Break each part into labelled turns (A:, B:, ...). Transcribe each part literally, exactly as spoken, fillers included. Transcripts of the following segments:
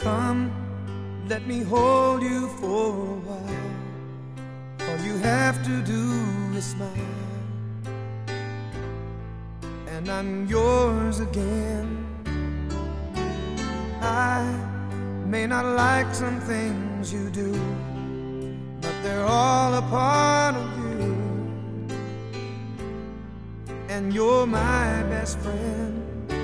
A: Come, let me hold you for a while. All you have to do is smile, and I'm yours again. I may not like some things you do, but they're all a part of you, and you're my best friend.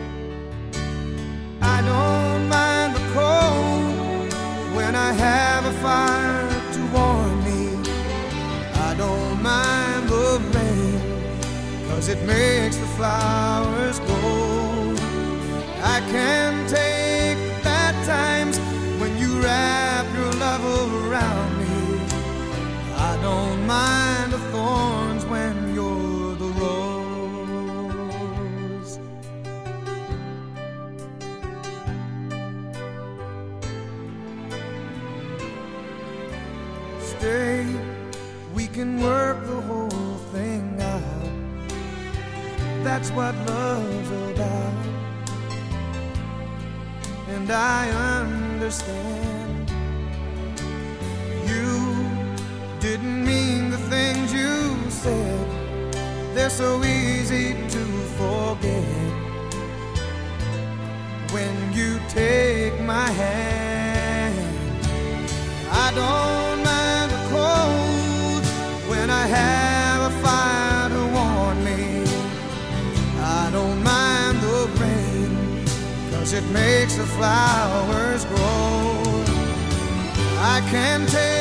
A: I don't mind the cold when I have a fire to warm me. I don't mind the rain, 'cause it makes the flowers grow. I can take bad times when you wrap your love around me. I don't mind the thorns when you're the rose. Stay, we can work the whole thing out. That's what love's about. And I understand you didn't mean the things you said. They're so easy to forget when you take my hand. I don't mind the cold when I have a fire to warm me. I don't mind the rain, 'cause it makes the flowers grow. I can take